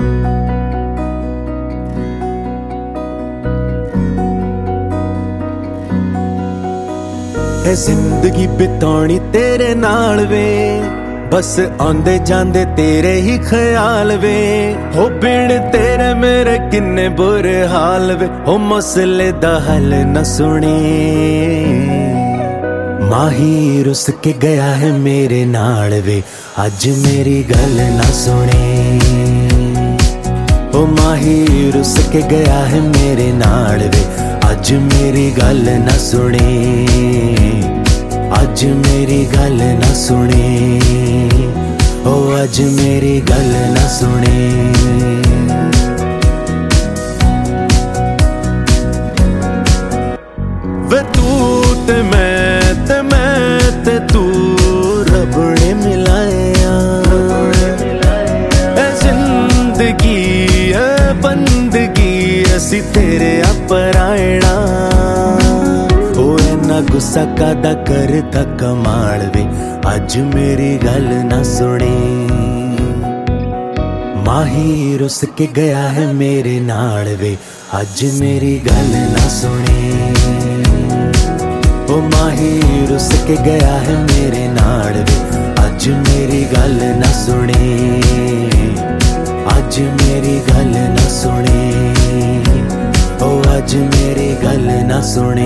है जिंदगी बितानी तेरे नाल वे, बस आंदे जांदे तेरे ही ख्याल वे। हो बिन तेरे मेरे किन्ने बुरे हाल वे, हो मसले दा हल न सुने। माही रुस के गया है मेरे नाल वे, अज मेरी गल न सुने। ओ माही रुस के गया है मेरे नाल वे, अज मेरी गल न सुने। अज मेरी गल न सुने, ओ अज मेरी गल न सुने। वे तू ते मैं ते तू रब ने मिलाया। ए जिंदगी ए बंदगी असी तेरे अपरायणा। गुस्सा कादा करता कमाल वे, अज मेरी गल न सुने। माही रुस के गया है मेरे नाल वे, अज मेरी गल न सुने। ओ माही रुस के गया है मेरे नाल वे, अज मेरी गल न सुने। अज मेरी गल न सुने, ओ अज मेरी गल न सुने।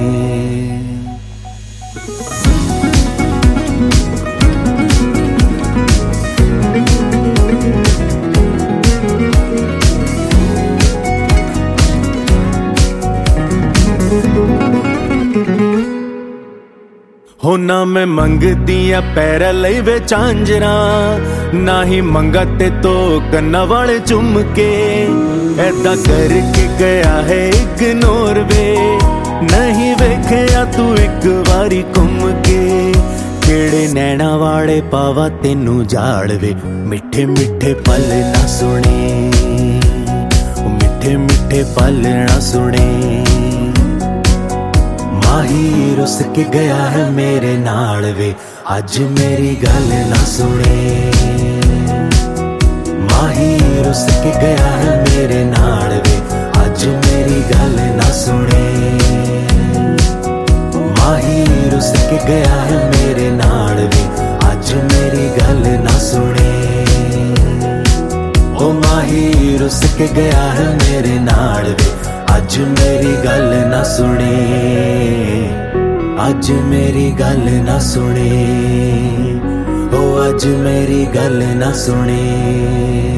हो ना मैं मंगदिया पैर लई वे झांजरा, ना ही मंगा ते तो कन्ना वाले चुम के। ऐदा करके गया है इग्नोर वे, नहीं वेखया तू एक बारी घूम के। केड़े नैना वाले पावा तेनू जाड़ वे, मिठे मिठे पल ना सुने। मिठे मिठे पल ना सुने। माही रुस के गया है मेरे नाल वे, अज मेरी गल ना सुने। माही रुस के गया है मेरे नाल वे, अज मेरी गल ना सुने। माही रुस के गया है मेरे नाल वे, अज मेरी गल ना सुने। ओ माही रुस के गया है मेरे नाल वे, अज मेरी गल ना सुने। अज मेरी गल ना सुने, ओ अज मेरी गल ना सुने।